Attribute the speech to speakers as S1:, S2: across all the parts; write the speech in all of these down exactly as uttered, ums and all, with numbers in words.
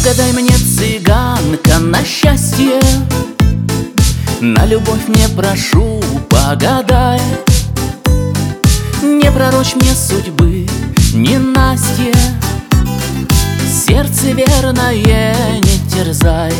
S1: Погадай мне, цыганка, на счастье, на любовь не прошу, погадай. Не пророчь мне судьбы, не Настя, сердце верное не терзай.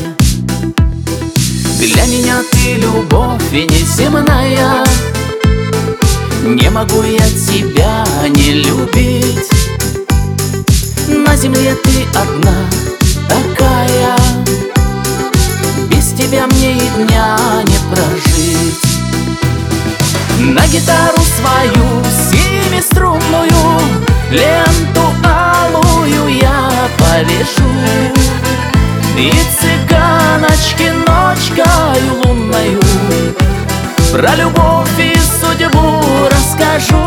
S1: Для меня ты любовь и неземная, не могу я тебя не любить. На земле ты одна такая, без тебя мне и дня не прожить. На гитару свою семиструнную ленту алую я повешу, и цыганочке ночкою лунною про любовь и судьбу расскажу.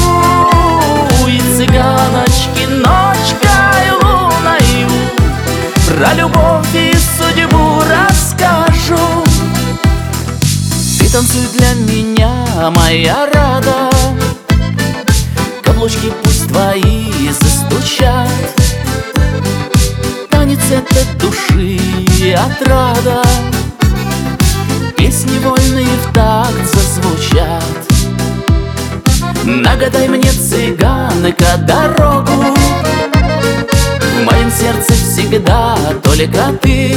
S1: И цыганочке ночкою лунною про любовь и судьбу расскажу. Ты танцуй для меня, моя рада, каблучки пусть твои застучат. Танец это души отрада, песни вольные в такт зазвучат. Нагадай мне, цыганка, дорогу, в моем сердце всегда только ты.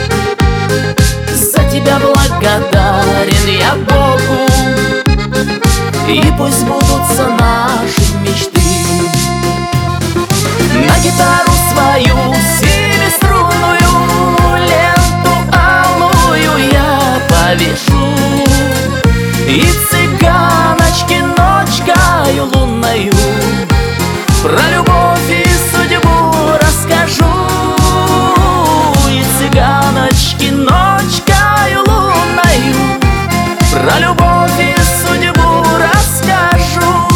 S1: За тебя благодарен я Богу, и пусть сбудутся наши мечты. На гитару свою семиструнную ленту алую я повешу, и цыганочке ночкою лунною про любовь и судьбу расскажу. И цыганочке ночкою лунною про любовь и судьбу расскажу.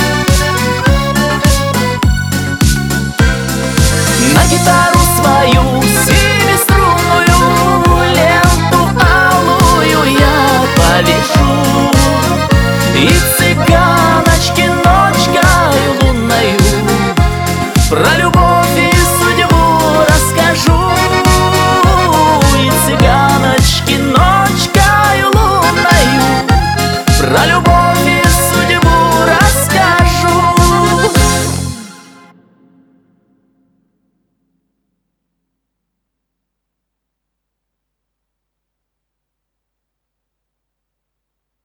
S1: На гитару свою